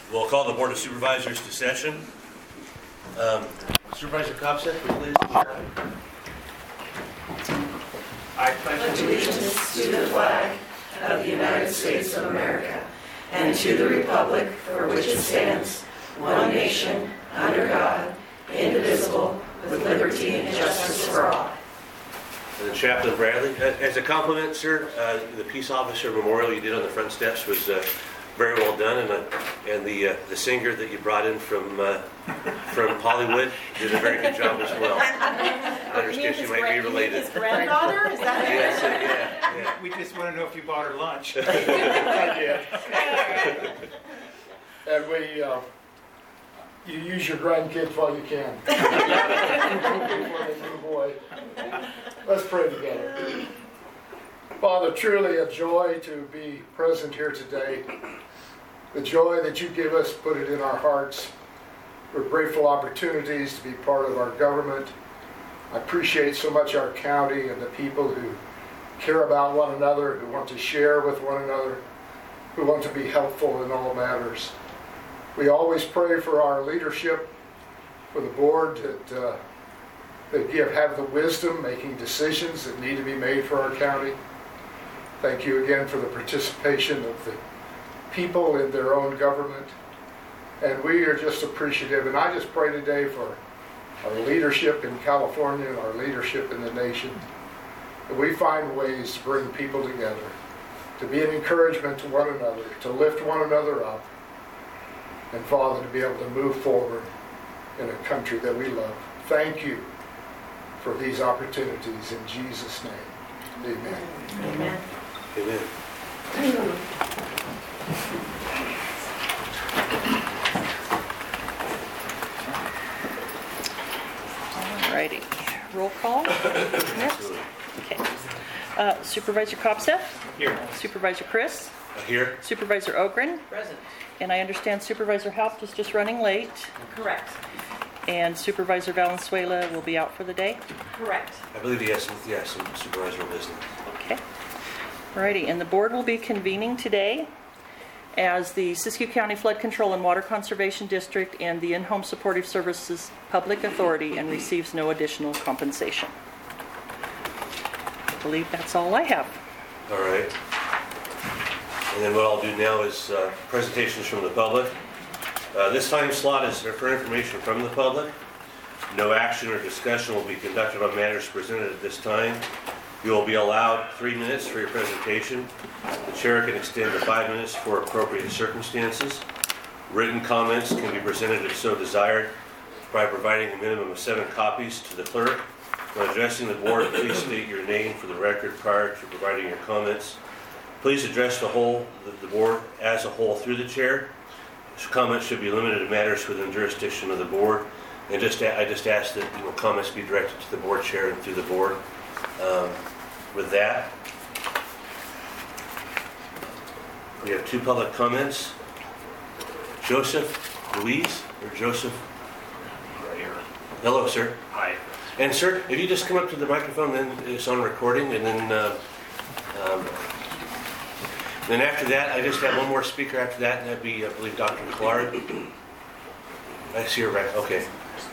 We'll call the Board of Supervisors to session. Supervisor Kopseth, please. I pledge allegiance to the flag of the United States of America and to the republic for which it stands, one nation, under God, indivisible, with liberty and justice for all. And Chaplain Bradley, as a compliment, sir, the Peace Officer Memorial you did on the front steps was very well done, and the singer that you brought in from Hollywood did a very good job as well. I understand she might be related. His granddaughter? Is that it? Yes, yeah. We just want to know if you bought her lunch. I did. And you use your grandkids while you can. Before they move away. Let's pray together. Father, truly a joy to be present here today. The joy that you give us, put it in our hearts. We're grateful opportunities to be part of our government. I appreciate so much our county and the people who care about one another, who want to share with one another, who want to be helpful in all matters. We always pray for our leadership, for the board that have the wisdom making decisions that need to be made for our county. Thank you again for the participation of the people in their own government. And we are just appreciative. And I just pray today for our leadership in California and our leadership in the nation, that we find ways to bring people together, to be an encouragement to one another, to lift one another up, and Father, to be able to move forward in a country that we love. Thank you for these opportunities in Jesus' name. Amen. Amen. Amen. Alrighty. Roll call. Next. Okay. Supervisor Kopseth? Here. Supervisor Chris? Here. Supervisor Ogren? Present. And I understand Supervisor Haupt is just running late. Correct. And Supervisor Valenzuela will be out for the day? Correct. I believe he has some supervisory business. Okay. Alrighty, and the board will be convening today as the Siskiyou County Flood Control and Water Conservation District and the In-Home Supportive Services Public Authority and receives no additional compensation. I believe that's all I have. All right. And then what I'll do now is presentations from the public. This time slot is for information from the public. No action or discussion will be conducted on matters presented at this time. You will be allowed 3 minutes for your presentation. The chair can extend to 5 minutes for appropriate circumstances. Written comments can be presented if so desired by providing a minimum of 7 copies to the clerk. When addressing the board, please state your name for the record prior to providing your comments. Please address the board as a whole through the chair. Comments should be limited to matters within jurisdiction of the board. And I just ask that comments be directed to the board chair and through the board. With that, we have 2 public comments. Joseph Louise or Joseph? Right here. Hello, sir. Hi. And sir, if you just come up to the microphone, then it's on recording, and then after that, I just have one more speaker after that, and that'd be, I believe, Dr. Clark. I see her right. Okay.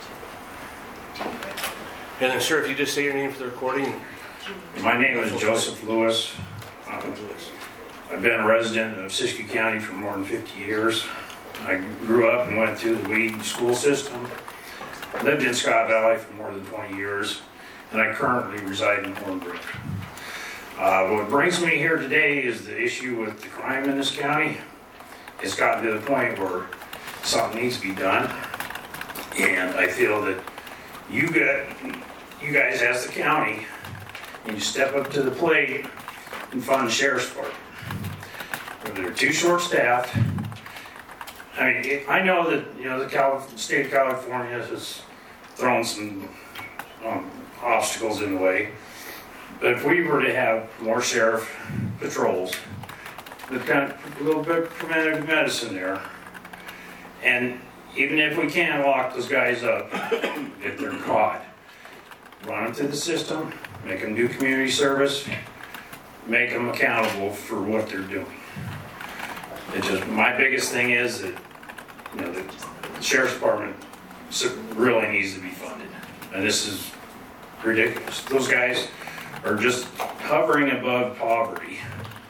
And then, sir, if you just say your name for the recording. My name is Joseph Lewis. I've been a resident of Siskiyou County for more than 50 years. I grew up and went through the Weed school system. Lived in Scott Valley for more than 20 years, and I currently reside in Hornbrook. What brings me here today is the issue with the crime in this county. It's gotten to the point where something needs to be done, and I feel that you guys as the county, and you step up to the plate and fund the sheriff's department. They're too short-staffed. I mean, I know that the state of California has thrown some obstacles in the way, but if we were to have more sheriff patrols, with kind of a little bit of preventative medicine there, and even if we can lock those guys up, if they're caught, run them through the system, make them do community service, make them accountable for what they're doing. It's just, my biggest thing is that the sheriff's department really needs to be funded. And this is ridiculous. Those guys are just hovering above poverty.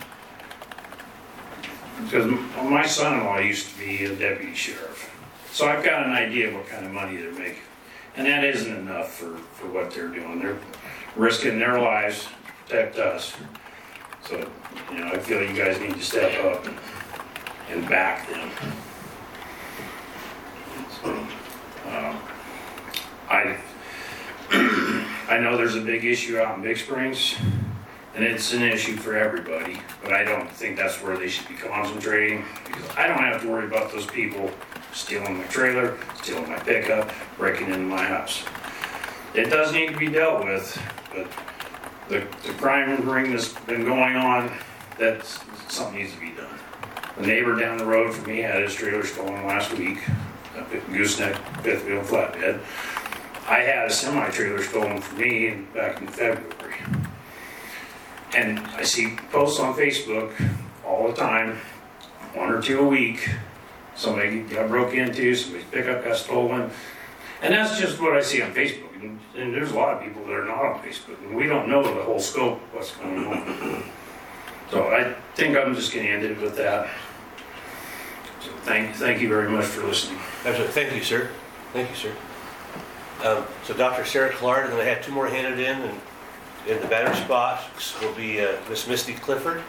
Because my son-in-law used to be a deputy sheriff. So I've got an idea of what kind of money they're making. And that isn't enough for what they're doing. They're risking their lives to protect us. So, I feel you guys need to step up and back them. So, I know there's a big issue out in Big Springs, and it's an issue for everybody, but I don't think that's where they should be concentrating, because I don't have to worry about those people stealing my trailer, stealing my pickup, breaking into my house. It does need to be dealt with, but the crime ring that's been going on, that's something needs to be done. The neighbor down the road from me had his trailer stolen last week, a gooseneck fifth wheel flatbed. I had a semi-trailer stolen from me back in February. And I see posts on Facebook all the time, 1 or 2 a week. Somebody got broke into, somebody's pickup got stolen. And that's just what I see on Facebook. And there's a lot of people that are not on Facebook. And we don't know the whole scope of what's going on. So I think I'm just going to end it with that. So thank you very much for listening. Absolutely. Thank you, sir. Thank you, sir. So Dr. Sarah Clark, and then I had 2 more handed in the batter's box will be Miss Misty Clifford.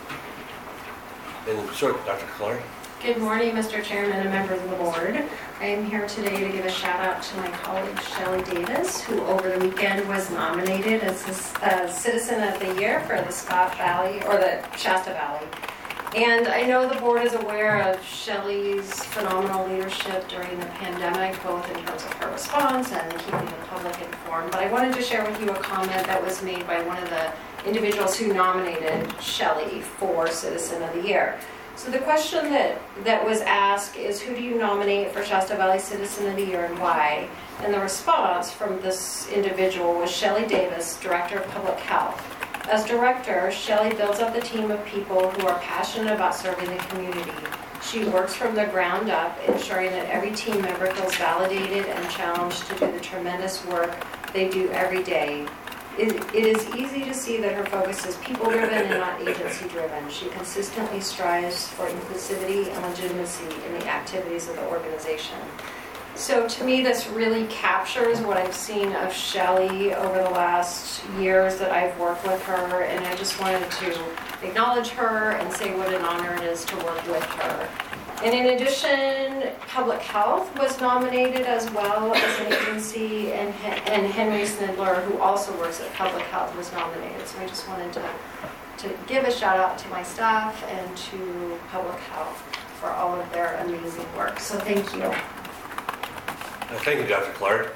And sorry, Dr. Clark. Good morning, Mr. Chairman and members of the board. I am here today to give a shout out to my colleague Shelley Davis, who over the weekend was nominated as Citizen of the Year for the Scott Valley, or the Shasta Valley. And I know the board is aware of Shelley's phenomenal leadership during the pandemic, both in terms of her response and keeping the public informed. But I wanted to share with you a comment that was made by one of the individuals who nominated Shelley for Citizen of the Year. So the question that was asked is, who do you nominate for Shasta Valley Citizen of the Year and why? And the response from this individual was Shelley Davis, Director of Public Health. As director, Shelley builds up the team of people who are passionate about serving the community. She works from the ground up, ensuring that every team member feels validated and challenged to do the tremendous work they do every day. It is easy to see that her focus is people-driven and not agency-driven. She consistently strives for inclusivity and legitimacy in the activities of the organization. So to me, this really captures what I've seen of Shelley over the last years that I've worked with her, and I just wanted to acknowledge her and say what an honor it is to work with her. And in addition, Public Health was nominated as well as an agency, and Henry Snidler, who also works at Public Health, was nominated. So I just wanted to give a shout out to my staff and to Public Health for all of their amazing work. So thank you. Thank you, Dr. Clark.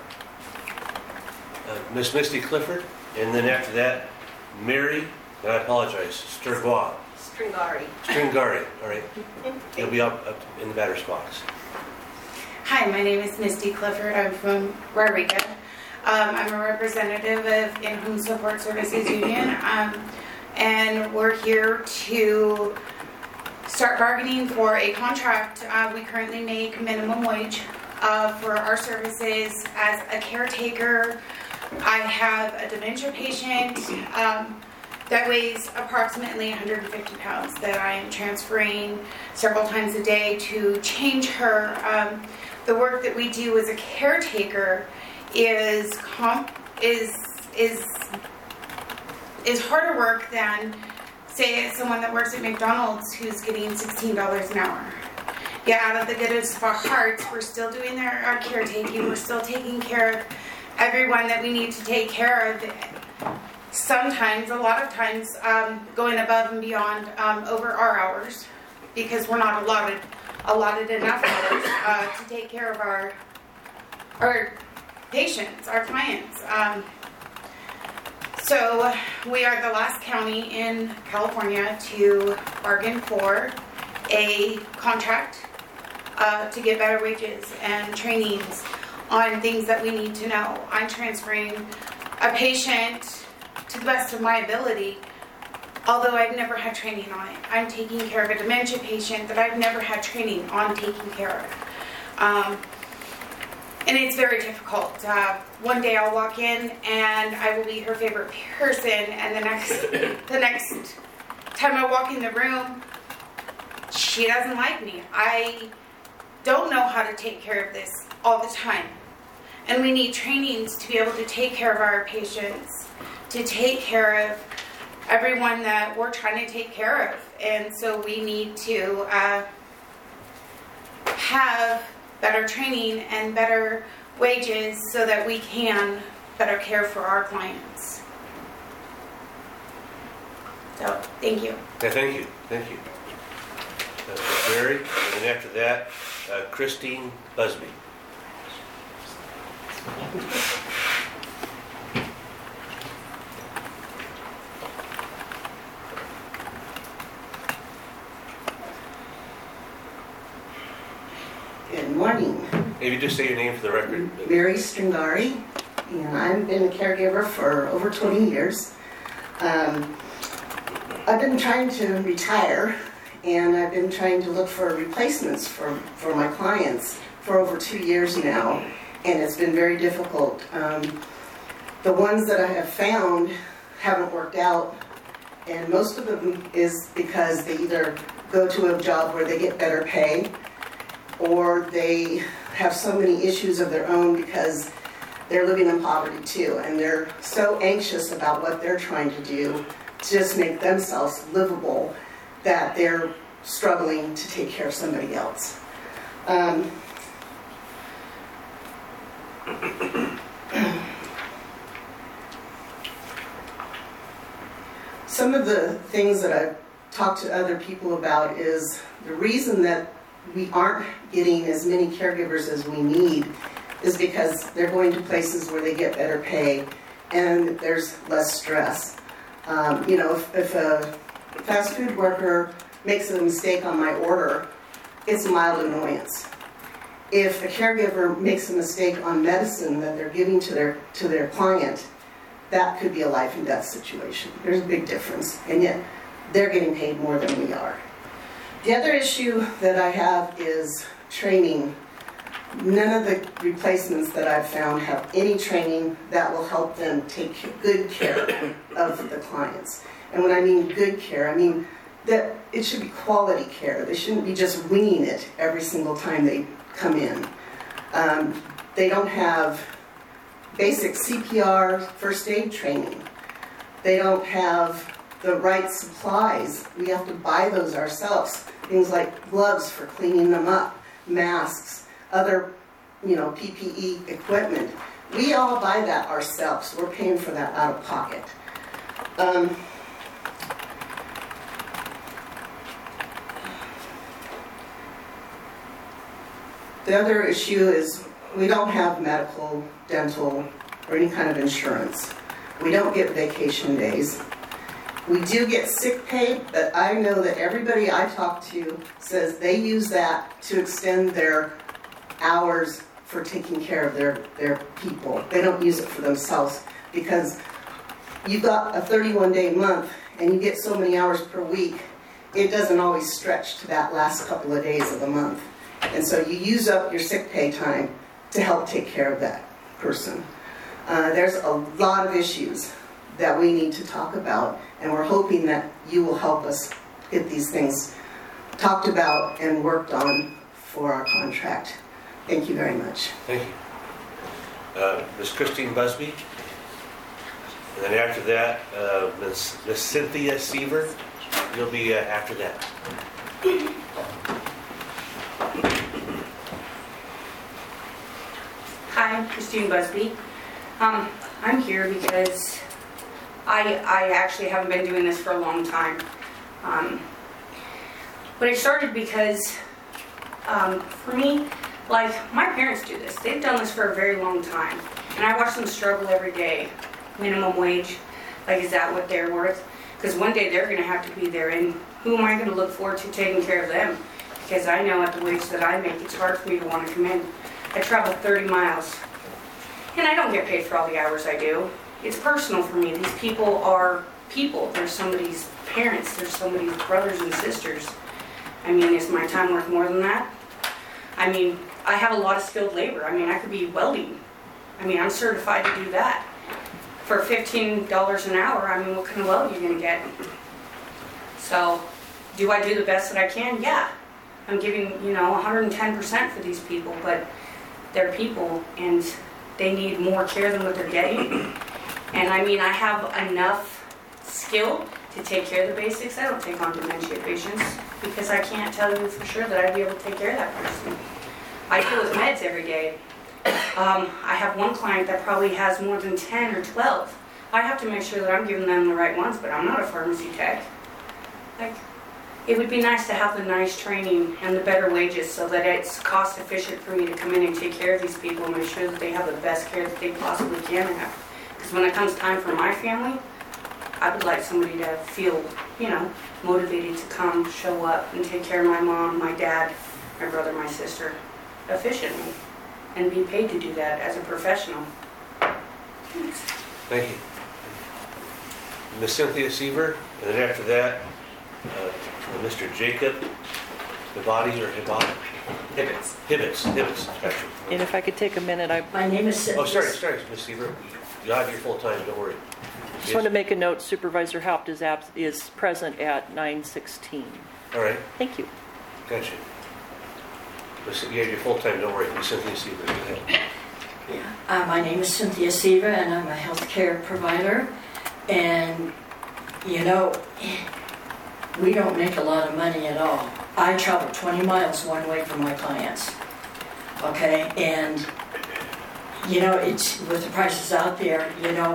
Miss Misty Clifford, and then after that, Mary, and I apologize, Stringari. All right. You'll be up in the batter's box. Hi, my name is Misty Clifford. I'm from Wairika. I'm a representative of In-Home Support Services Union, and we're here to start bargaining for a contract. We currently make minimum wage for our services. As a caretaker, I have a dementia patient that weighs approximately 150 pounds that I am transferring several times a day to change her. The work that we do as a caretaker is harder work than, say, someone that works at McDonald's who's getting $16 an hour. Yeah, out of the goodness of our hearts, we're still doing our caretaking. We're still taking care of everyone that we need to take care of. Sometimes, a lot of times, going above and beyond over our hours, because we're not allotted enough hours to take care of our patients, our clients. So we are the last county in California to bargain for a contract to get better wages and trainings on things that we need to know. I'm transferring a patient to the best of my ability, although I've never had training on it. I'm taking care of a dementia patient that I've never had training on taking care of. And it's very difficult. One day I'll walk in and I will be her favorite person, and the next time I walk in the room, she doesn't like me. I don't know how to take care of this all the time. And we need trainings to be able to take care of our patients, to take care of everyone that we're trying to take care of. And so we need to have better training and better wages so that we can better care for our clients. So, thank you. Yeah, thank you. Thank you. Mary, and then after that, Christine Busby. Good morning. Maybe just say your name for the record. Mary Stringari, and I've been a caregiver for over 20 years. I've been trying to retire, and I've been trying to look for replacements for my clients for over 2 years now, and it's been very difficult. The ones that I have found haven't worked out, and most of them is because they either go to a job where they get better pay, or they have so many issues of their own because they're living in poverty too, and they're so anxious about what they're trying to do to just make themselves livable that they're struggling to take care of somebody else. Some of the things that I've talked to other people about is the reason that we aren't getting as many caregivers as we need is because they're going to places where they get better pay and there's less stress. You know, if a fast food worker makes a mistake on my order, it's a mild annoyance. If a caregiver makes a mistake on medicine that they're giving to their client, that could be a life and death situation. There's a big difference, and yet they're getting paid more than we are. The other issue that I have is training. None of the replacements that I've found have any training that will help them take good care of the clients. And when I mean good care, I mean that it should be quality care. They shouldn't be just winging it every single time they come in. They don't have basic CPR first aid training. They don't have the right supplies. We have to buy those ourselves. Things like gloves for cleaning them up, masks, other, PPE equipment. We all buy that ourselves. We're paying for that out of pocket. The other issue is we don't have medical, dental, or any kind of insurance. We don't get vacation days. We do get sick pay, but I know that everybody I talk to says they use that to extend their hours for taking care of their people. They don't use it for themselves because you've got a 31-day month and you get so many hours per week, it doesn't always stretch to that last couple of days of the month. And so you use up your sick pay time to help take care of that person. There's a lot of issues that we need to talk about, and we're hoping that you will help us get these things talked about and worked on for our contract. Thank you very much. Thank you. Ms. Christine Busby. And then after that, Ms. Cynthia Seaver. You'll be after that. Hi, I'm Christine Busby. I'm here because I actually haven't been doing this for a long time. But it started because, for me, like, my parents do this. They've done this for a very long time. And I watch them struggle every day. Minimum wage, like, is that what they're worth? Because one day they're going to have to be there, and who am I going to look forward to taking care of them? Because I know at the wage that I make, it's hard for me to want to come in. I travel 30 miles, and I don't get paid for all the hours I do. It's personal for me. These people are people. They're somebody's parents. They're somebody's brothers and sisters. I mean, is my time worth more than that? I mean, I have a lot of skilled labor. I mean, I could be welding. I mean, I'm certified to do that. For $15 an hour, I mean, what kind of weld are you gonna get? So, do I do the best that I can? Yeah. I'm giving, 110% for these people, but they're people and they need more care than what they're getting. And I mean, I have enough skill to take care of the basics. I don't take on dementia patients because I can't tell you for sure that I'd be able to take care of that person. I deal with meds every day. I have one client that probably has more than 10 or 12. I have to make sure that I'm giving them the right ones, but I'm not a pharmacy tech. Like, it would be nice to have the nice training and the better wages so that it's cost efficient for me to come in and take care of these people and make sure that they have the best care that they possibly can have. Because when it comes time for my family, I would like somebody to feel, motivated to come, show up, and take care of my mom, my dad, my brother, my sister, efficiently, and be paid to do that as a professional. Thanks. Thank you. Ms. Cynthia Seaver, and then after that, Mr. Jacob Hibati or Hibati? Hibbets. Actually. And if I could take a minute, I My name is Cynthia. Oh, sorry, Ms. Seaver. You have your full time, don't worry. just want to make a note, Supervisor Haupt is present at 9:16. All right, Thank you. gotcha. You have your full time, don't worry. Ms. Cynthia Seaver, go ahead. My name is Cynthia Seaver, and I'm a healthcare provider. And, we don't make a lot of money at all. I travel 20 miles one way for my clients. Okay? And, it's with the prices out there,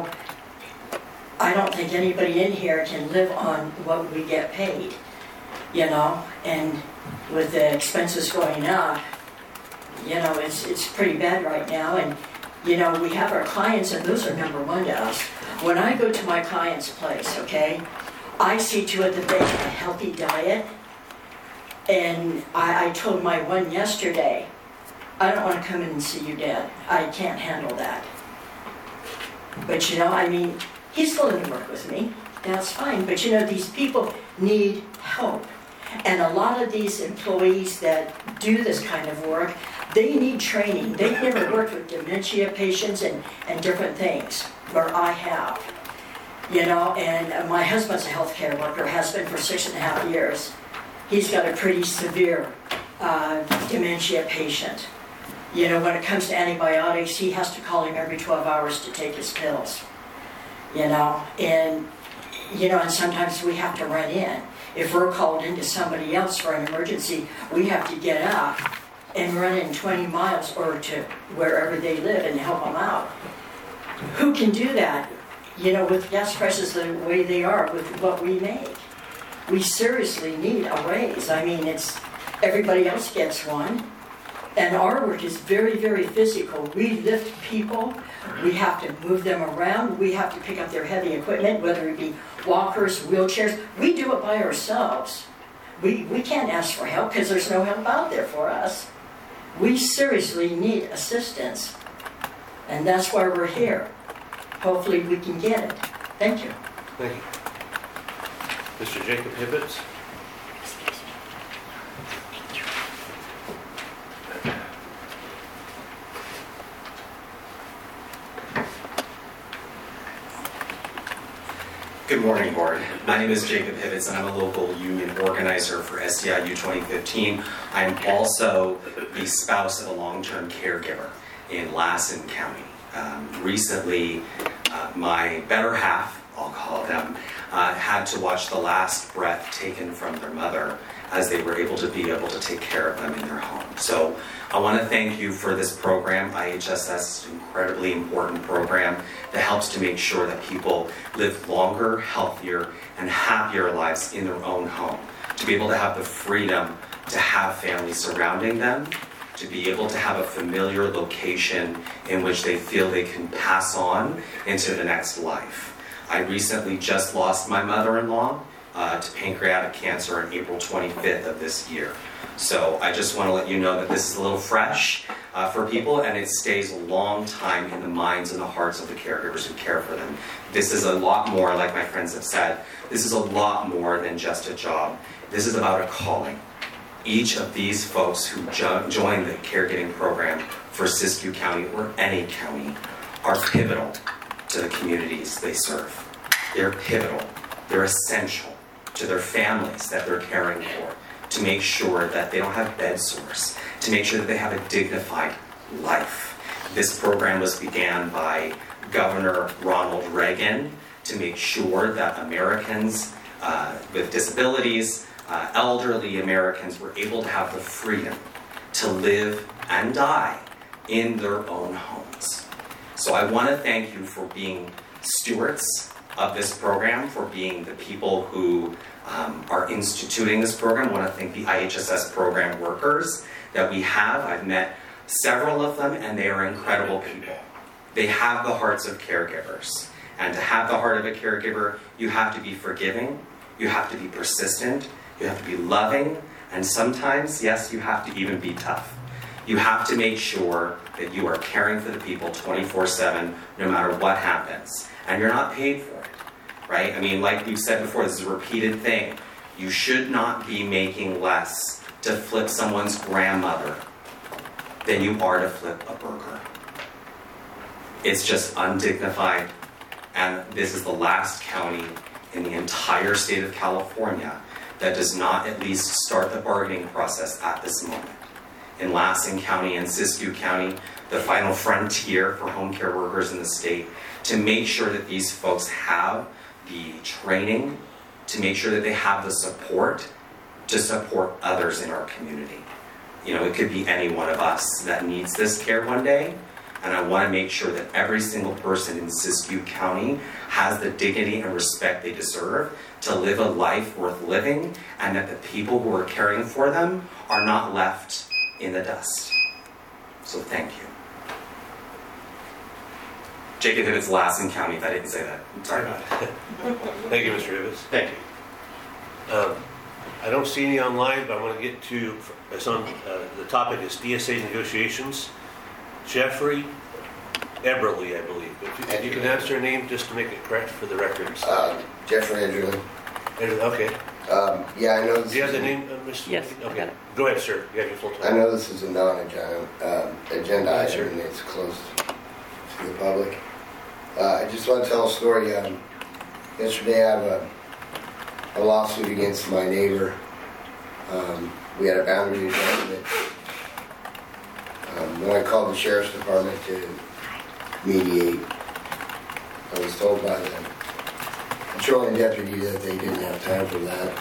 I don't think anybody in here can live on what we get paid, and with the expenses going up, it's pretty bad right now. And, we have our clients, and those are number one to us. When I go to my client's place, okay, I see to it that they have a healthy diet. And I told my one yesterday, I don't want to come in and see you, Dad. I can't handle that. But, he's willing to work with me. That's fine. But, these people need help. And a lot of these employees that do this kind of work, they need training. They've never worked with dementia patients and different things, where I have. And my husband's a healthcare worker, has been for 6.5 years. He's got a pretty severe dementia patient. When it comes to antibiotics, he has to call him every 12 hours to take his pills. And sometimes we have to run in. If we're called into somebody else for an emergency, we have to get up and run in 20 miles or to wherever they live and help them out. Who can do that? With gas prices the way they are, with what we make. We seriously need a raise. Everybody else gets one. And our work is very, very physical. We lift people. We have to move them around. We have to pick up their heavy equipment, whether it be walkers, wheelchairs. We do it by ourselves. We can't ask for help because there's no help out there for us. We seriously need assistance. And that's why we're here. Hopefully we can get it. Thank you. Thank you. Mr. Jacob Hibbets. Good morning, Board. My name is Jacob Hibbets, and I'm a local union organizer for SEIU 2015. I'm also the spouse of a long-term caregiver in Lassen County. Recently, my better half, I'll call them, had to watch the last breath taken from their mother as they were able to take care of them in their home. So I want to thank you for this program. IHSS is an incredibly important program that helps to make sure that people live longer, healthier, and happier lives in their own home. To be able to have the freedom to have families surrounding them, to be able to have a familiar location in which they feel they can pass on into the next life. I recently just lost my mother-in-law to pancreatic cancer on April 25th of this year. So I just want to let you know that this is a little fresh for people, and it stays a long time in the minds and the hearts of the caregivers who care for them. This is a lot more, like my friends have said, this is a lot more than just a job. This is about a calling. Each of these folks who join the caregiving program for Siskiyou County or any county are pivotal to the communities they serve. They're pivotal, they're essential to their families that they're caring for, to make sure that they don't have bed sores, to make sure that they have a dignified life. This program was began by Governor Ronald Reagan to make sure that Americans with disabilities, elderly Americans were able to have the freedom to live and die in their own homes. So I want to thank you for being stewards of this program, for being the people who are instituting this program. I want to thank the IHSS program workers that we have. I've met several of them, and they are incredible people. They have the hearts of caregivers. And to have the heart of a caregiver, you have to be forgiving, you have to be persistent, you have to be loving, and sometimes, yes, you have to even be tough. You have to make sure that you are caring for the people 24/7, no matter what happens. And you're not paid for it, right? I mean, like we've said before, this is a repeated thing. You should not be making less to flip someone's grandmother than you are to flip a burger. It's just undignified. And this is the last county in the entire state of California that does not at least start the bargaining process at this moment. In Lassen County and Siskiyou County, the final frontier for home care workers in the state, to make sure that these folks have the training, to make sure that they have the support to support others in our community. You know, it could be any one of us that needs this care one day. And I want to make sure that every single person in Siskiyou County has the dignity and respect they deserve to live a life worth living, and that the people who are caring for them are not left in the dust. So thank you. Jacob Hibbets, Lassen County, if I didn't say that. I'm sorry about it. Thank you, Mr. Hibbets. Thank you. I don't see any online, but I want to get to, it's on, the topic is DSA negotiations. Jeffrey Eberly, I believe. If you can answer your name just to make it correct for the records. Jeffrey Andrew. Okay. Yeah, I know this. Do you have the name, Mr.? Yes, I Okay. got it. Go ahead, sir. You have your full I time. know this is a non-agenda item and it's closed to the public. I just want to tell a story. Yesterday I have a lawsuit against my neighbor. We had a boundary adjustment. When I called the sheriff's department to mediate, I was told by the patrolling deputy that they didn't have time for that,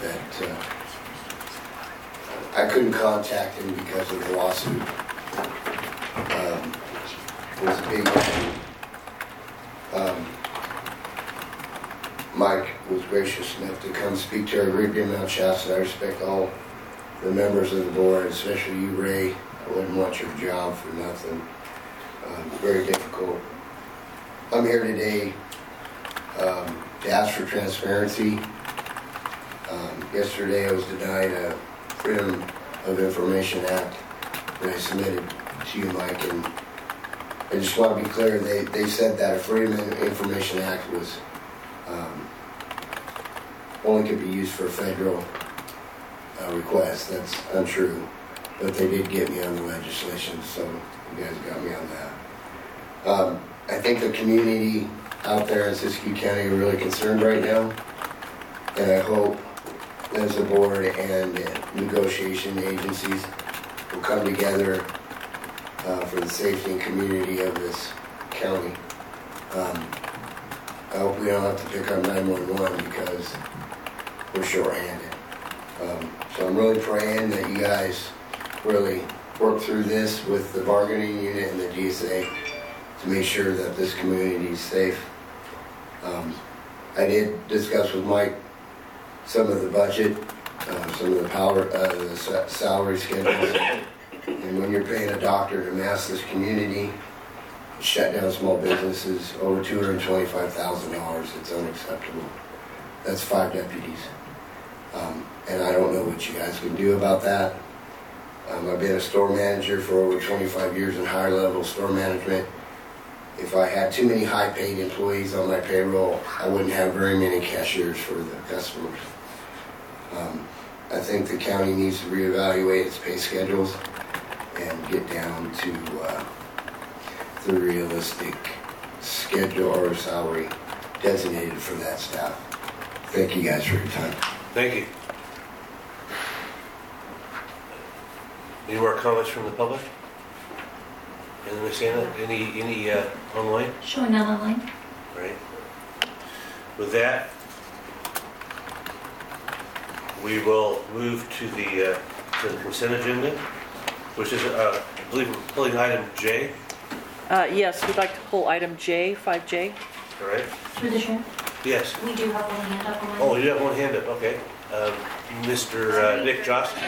I couldn't contact him because of the lawsuit. It was a big issue. Mike was gracious enough to come speak to our group in Mount Shasta. I respect all the members of the board, especially you, Ray. I wouldn't want your job for nothing. It's very difficult. I'm here today to ask for transparency. Yesterday I was denied a Freedom of Information Act that I submitted to you, Mike, and I just want to be clear, they said that a Freedom of Information Act was only could be used for federal requests. That's untrue. But they did get me on the legislation, so you guys got me on that. I think the community out there in Siskiyou County are really concerned right now, and I hope as a board and negotiation agencies will come together for the safety and community of this county. I hope we don't have to pick up 911 because we're short-handed. So I'm really praying that you guys really work through this with the bargaining unit and the DSA to make sure that this community is safe. I did discuss with Mike some of the budget, some of the salary schedules, and when you're paying a doctor to mask this community, shut down small businesses, over $225,000, it's unacceptable. That's 5 deputies. And I don't know what you guys can do about that. I've been a store manager for over 25 years in higher level store management. If I had too many high paid employees on my payroll, I wouldn't have very many cashiers for the customers. I think the county needs to reevaluate its pay schedules and get down to the realistic schedule or salary designated for that staff. Thank you guys for your time. Thank you. Any more comments from the public? And Ms. Anna, any online? Showing none online. Right. With that, we will move to the consent agenda, which is, I believe, we're pulling item J. Yes, we'd like to pull item J, 5J. All right. Through the chair. Yes. We do have one hand up online. Oh, you have one hand up. Okay. Mr. Nick Jocelyn.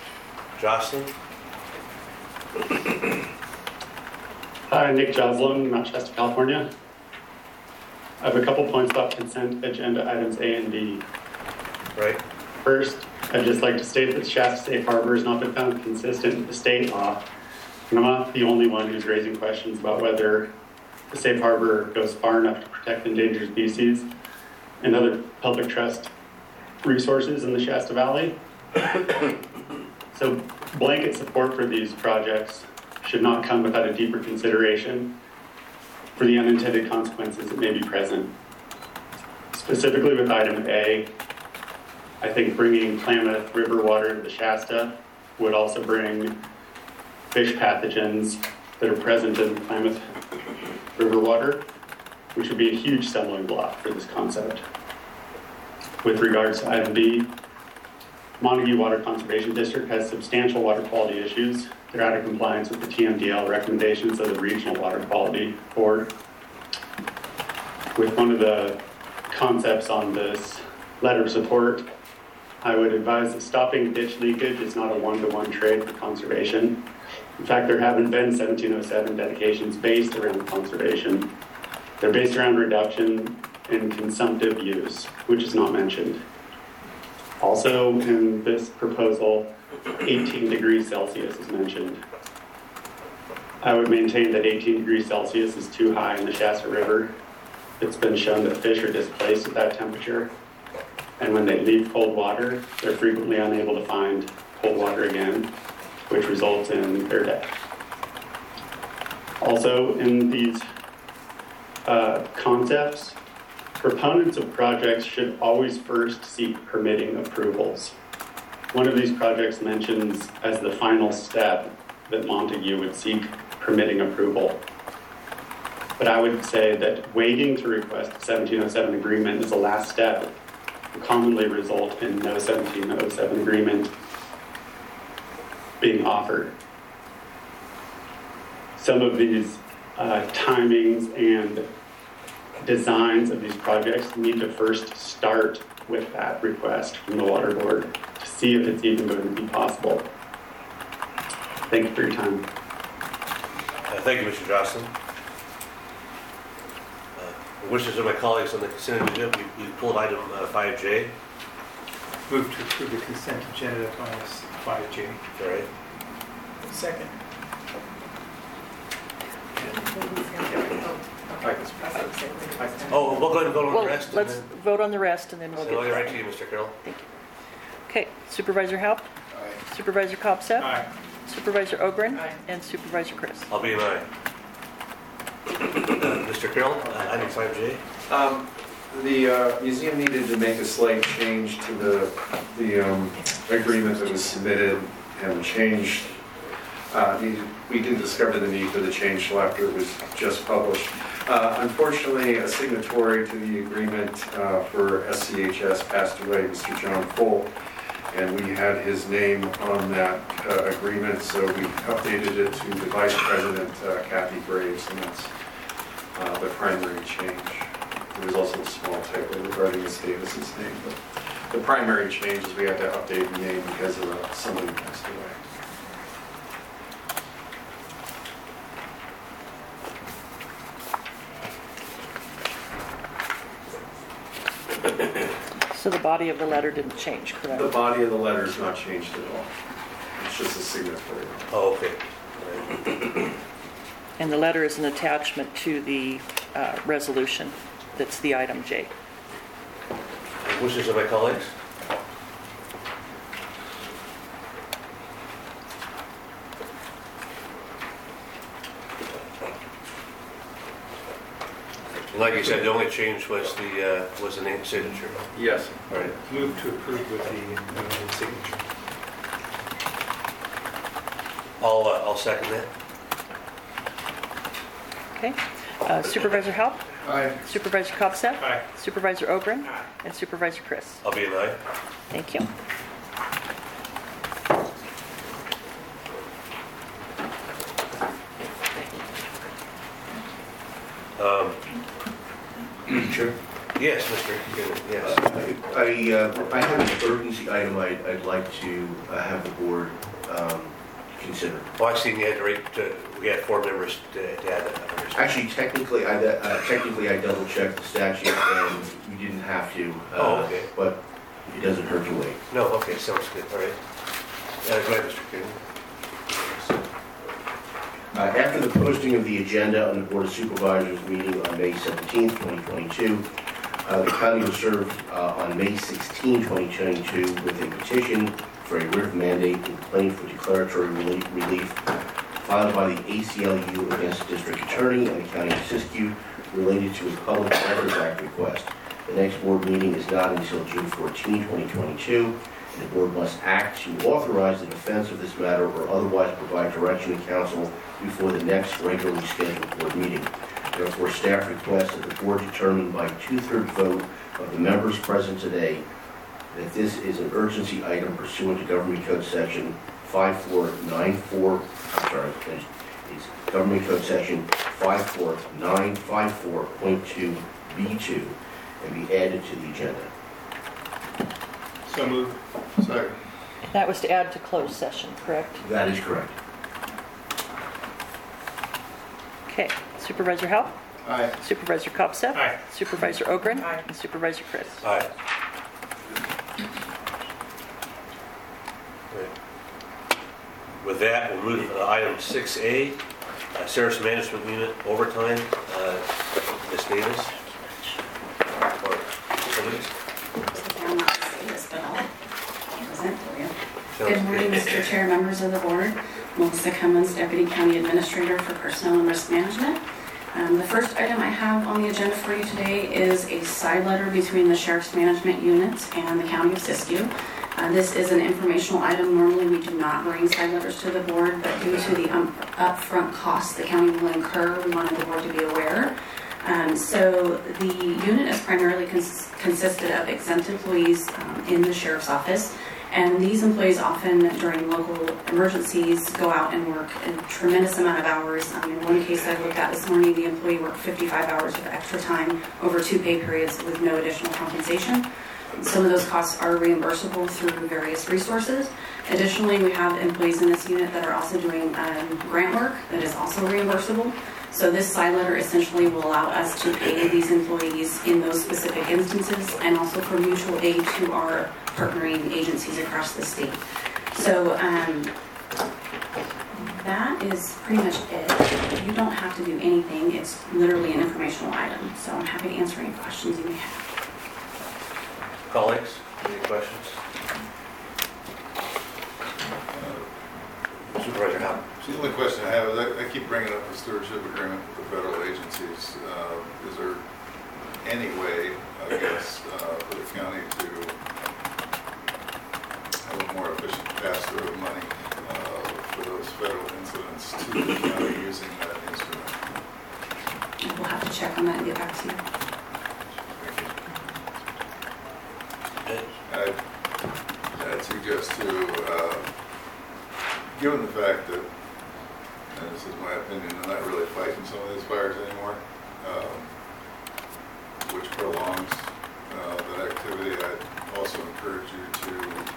Hi, Nick Joslin, Mount Shasta, California. I have a couple points about consent agenda items A and B. Right. First, I'd just like to state that Shasta Safe Harbor has not been found consistent with the state law. And I'm not the only one who's raising questions about whether the Safe Harbor goes far enough to protect endangered species and other public trust resources in the Shasta Valley. So blanket support for these projects should not come without a deeper consideration for the unintended consequences that may be present. Specifically with item A, I think bringing Klamath River water to the Shasta would also bring fish pathogens that are present in Klamath River water, which would be a huge stumbling block for this concept. With regards to item B, Montague Water Conservation District has substantial water quality issues. They're out of compliance with the TMDL recommendations of the Regional Water Quality Board. With one of the concepts on this letter of support, I would advise that stopping ditch leakage is not a one-to-one trade for conservation. In fact, there haven't been 1707 dedications based around conservation. They're based around reduction in consumptive use, which is not mentioned. Also, in this proposal, 18 degrees Celsius is mentioned. I would maintain that 18 degrees Celsius is too high in the Shasta River. It's been shown that fish are displaced at that temperature, and when they leave cold water, they're frequently unable to find cold water again, which results in their death. Also, in these concepts, proponents of projects should always first seek permitting approvals. One of these projects mentions as the final step that Montague would seek permitting approval. But I would say that waiting to request a 1707 agreement is the last step will commonly result in no 1707 agreement being offered. Some of these timings and designs of these projects need to first start with that request from the Water Board to see if it's even going to be possible. Thank you for your time. Thank you, Mr. Jocelyn. Wishes of my colleagues on the consent agenda, we pulled item 5J. Move to approve the consent agenda minus 5J. All right. Second. Oh, we'll go ahead and vote on the Well, rest. let's vote on the rest and then we'll I'll get get right there. to you, Mr. Carroll. Thank you. Okay, Supervisor Haupt, Supervisor Copsett, Aye. Supervisor Ogren, Aye. and Supervisor Chris. I'll be an aye. Mr. Carroll, item 5J. The museum needed to make a slight change to the agreement that was submitted and changed. We didn't discover the need for the change till after it was just published. Unfortunately, a signatory to the agreement for SCHS passed away, Mr. John Folk, and we had his name on that agreement, so we updated it to the Vice President, Kathy Graves, and that's the primary change. There was also a small typo regarding Ms. Davis's name, but the primary change is we had to update the name because of somebody passed away. So the body of the letter didn't change, correct? The body of the letter is not changed at all. It's just a signatory. Oh, okay. And the letter is an attachment to the resolution. That's the item J. Wishes of my colleagues. And like you said, the only change was the name signature. Yes. All right. Move to approve with the signature. I'll second that. Okay. Supervisor Halp? Aye. Supervisor Copsett? Aye. Supervisor Ogren? Aye. And Supervisor Chris? I'll be an aye. Thank you. Sure. Yes, Mr. Kennedy, yes. I have an urgency item I'd like to have the board consider. Well, I seen you had we had 4 members to add that. Actually, technically, I double checked the statute and you didn't have to. Oh, okay. But it doesn't hurt to wait. No, okay, sounds good, all right. Go ahead, Mr. Kennedy. After the posting of the agenda on the Board of Supervisors meeting on May 17, 2022, the county was served on May 16, 2022 with a petition for a writ of mandate and claim for declaratory relief filed by the ACLU against the district attorney and the county of Siskiyou related to a Public Records Act request. The next board meeting is not until June 14, 2022. The board must act to authorize the defense of this matter or otherwise provide direction to council before the next regularly scheduled board meeting. Therefore, staff requests that the board determine by 2/3 vote of the members present today that this is an urgency item pursuant to Government Code Section 5494, it's Government Code Section 54954.2B2 and be added to the agenda. So moved. Second. That was to add to closed session, correct? That is correct. Okay. Supervisor Halp? Aye. Supervisor Copsett? Aye. Supervisor Ogren? Aye. And Supervisor Chris? Aye. Right. With that, we'll move to item 6A, Service Management Unit overtime. Ms. Davis? Or please? I'm not going to say this, but I'll present for you. Sounds Good morning, Mr. Chair, members of the board. Melissa Cummins, Deputy County Administrator for Personnel and Risk Management. The first item I have on the agenda for you today is a side letter between the Sheriff's Management Unit and the County of Siskiyou. This is an informational item. Normally we do not bring side letters to the board, but due to the upfront costs the county will incur, we wanted the board to be aware. So the unit is primarily consisted of exempt employees in the Sheriff's Office. And these employees often, during local emergencies, go out and work a tremendous amount of hours. In one case I looked at this morning, the employee worked 55 hours of extra time over 2 pay periods with no additional compensation. Some of those costs are reimbursable through various resources. Additionally, we have employees in this unit that are also doing grant work that is also reimbursable. So this side letter essentially will allow us to pay these employees in those specific instances and also for mutual aid to our partnering agencies across the state. So that is pretty much it. You don't have to do anything. It's literally an informational item. So I'm happy to answer any questions you may have. Colleagues, any questions? Supervisor Howard. The only question I have is I keep bringing up the stewardship agreement with the federal agencies. Is there any way, I guess, for the county to have a more efficient pass-through of money for those federal incidents to the county using that instrument? We'll have to check on that and get back to you. I'd suggest to, given the fact that, and this is my opinion, I'm not really fighting some of these fires anymore, which prolongs that activity. I'd also encourage you to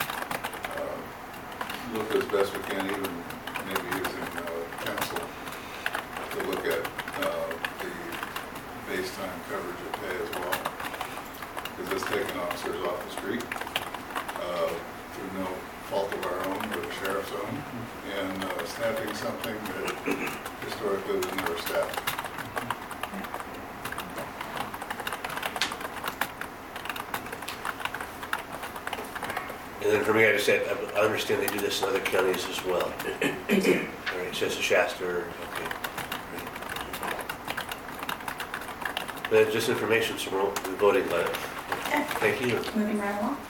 look as best we can, even maybe using council, to look at the base time coverage of pay as well. Because it's taking officers off the street through no fault of our own or the sheriff's own, and snapping something that historically was never staffed. And then for me, I just said, I understand they do this in other counties as well. They do. All right, so it's a Shasta, okay. But just information, so we'll be voting on it. Thank you. Moving right along.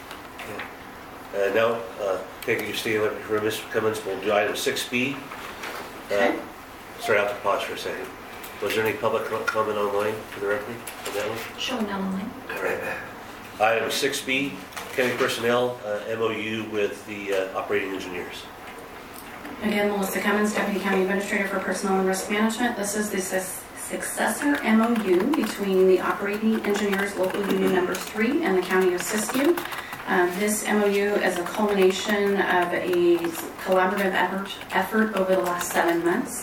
Now, take your seat for Ms. Cummins. We'll do item 6B. Start out to pause for a second. Was there any public comment online for the record on that one? Showing online. All right. Item 6B, county personnel MOU with the operating engineers. Again, Melissa Cummins, Deputy County Administrator for Personnel and Risk Management. This is the successor MOU between the Operating Engineers Local Union Number 3 and the County of Siskiyou. This MOU is a culmination of a collaborative effort over the last 7 months.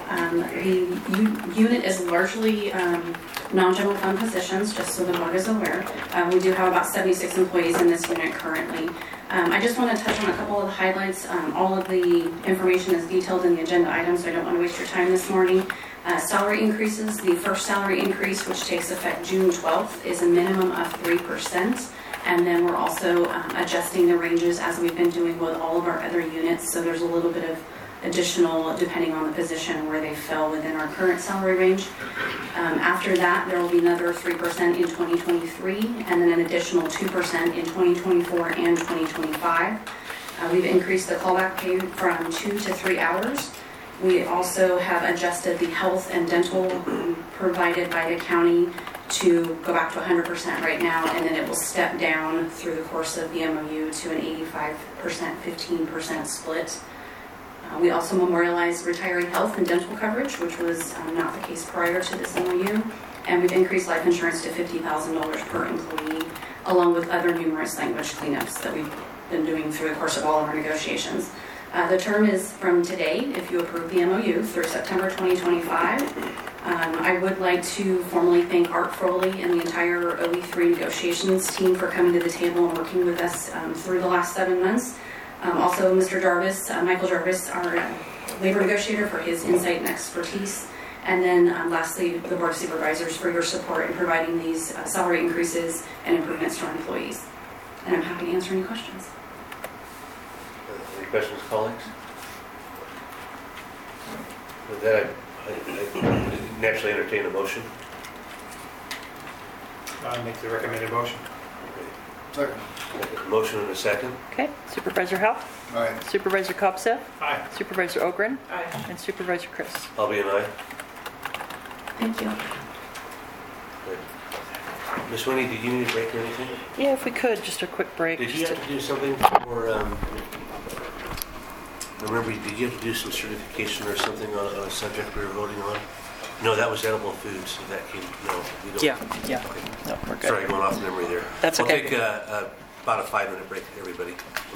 The unit is largely non-general fund positions, just so the board is aware. We do have about 76 employees in this unit currently. I just want to touch on a couple of the highlights. All of the information is detailed in the agenda items, so I don't want to waste your time this morning. Salary increases. The first salary increase, which takes effect June 12th, is a minimum of 3%. And then we're also adjusting the ranges as we've been doing with all of our other units. So there's a little bit of additional, depending on the position, where they fell within our current salary range. After that, there will be another 3% in 2023, and then an additional 2% in 2024 and 2025. We've increased the callback pay from 2 to 3 hours. We also have adjusted the health and dental provided by the county to go back to 100% right now, and then it will step down through the course of the MOU to an 85%, 15% split. We also memorialized retiree health and dental coverage, which was not the case prior to this MOU, and we've increased life insurance to $50,000 per employee, along with other numerous language cleanups that we've been doing through the course of all of our negotiations. The term is from today, if you approve the MOU, through September 2025. I would like to formally thank Art Froley and the entire OE3 negotiations team for coming to the table and working with us through the last 7 months. Also, Mr. Jarvis, Michael Jarvis, our labor negotiator, for his insight and expertise. And then lastly, the Board of Supervisors for your support in providing these salary increases and improvements to our employees. And I'm happy to answer any questions. Any questions, colleagues? With that, I naturally entertain a motion. I'll make the recommended motion. Second. Motion and a second. Okay, Supervisor Haupt? Aye. Supervisor Kopsev? Aye. Supervisor Ogren? Aye. And Supervisor Chris? I'll be an aye. Thank you. Miss Winnie, did you need a break or anything? Yeah, if we could, just a quick break. Did you have to do something for, remember, did you have to do some certification or something on a subject we were voting on? No, that was edible foods, so that came, no, we don't. Yeah. Okay. No, we're good. Sorry, going off memory there. That's okay. We'll take about a 5-minute break, everybody.